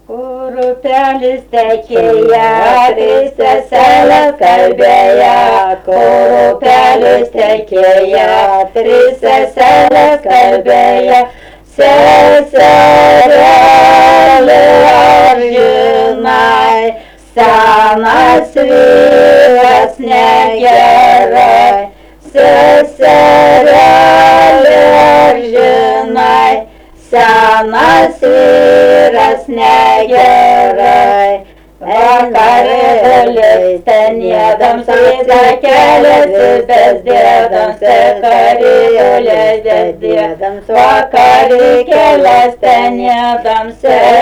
Kur upelis tekėja, tris seselės kalbėja. Kur upelis tekėja, tris seselės kalbėja. Seserėli, ar žinai, senas vyras negerai. Seserėli, ar žinai, senas vyras negerai. Vakarėlis ten jėdams rytą keliasi bezdėdams, vakarėlis bezdėdams, vakarį kelias ten jėdams.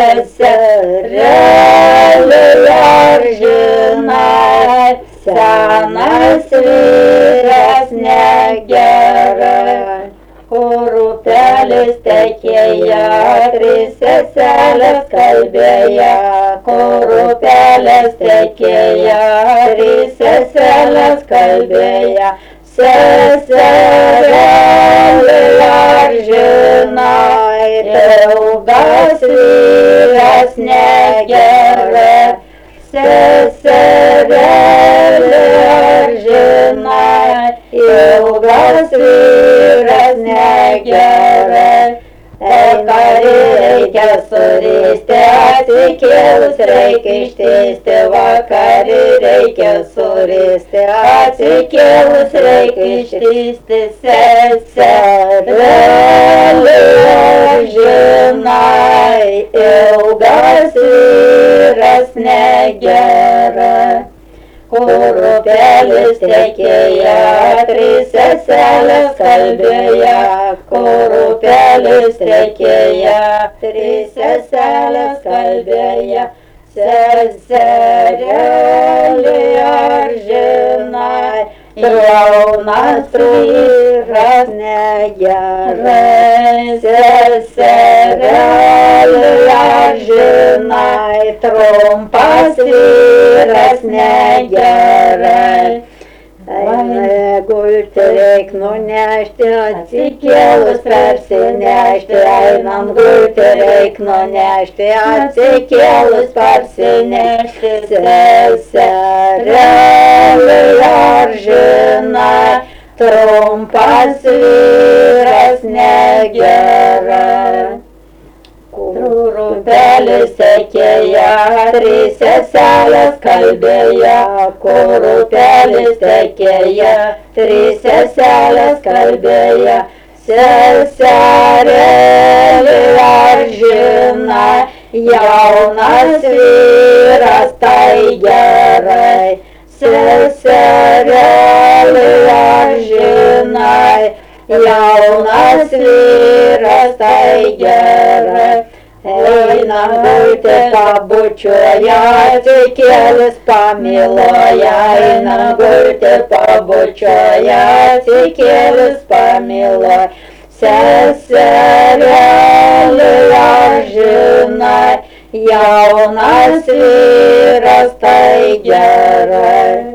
Seserėli, ar žinai, senas vyras negerai. Kur upelis tekėja, tris seselės kalbėja. Kur upelis tekėja, tris seselės kalbėja. Seserėli, ar žinai, ilgas vyras negerai. Seserėli, ar žinai, ilgas vyras negerai. Ką reikia suristi, atsikėlus reikia ištiesti. Vakarį reikia suristi, atsikėlus reikia ištiesti. Seserėli, ar žinai, ilgas vyras negerai. Kur upelis tekėja, tris seselės kalbėja. Kur upelis tekėja, tris seselės kalbėja. Seserėli, ar žinai, jaunas vyras negerai. Seserėli, ar žinai, trumpas vyras negerai. Gulti reik nunešti, atsikėlus parsinešti. Einam gulti reik nunešti, atsikėlus parsinešti. Seserėli, ar žinai, trumpas vyras negerai. Kur upelis tekėja, tris seselės kalbėja. Kur upelis tekėja, tris seselės kalbėja. Seserėli, ar žinai, jaunas vyras tai gerai. Seserėli, ar žinai, jaunas vyras tai gerai. Einam gulti pabučiuoja, atsikėlus pamyloja. Einam gulti pabučiuoja, atsikėlus pamyloja. Seserėli, ar žinai, jaunas vyras tai gerai.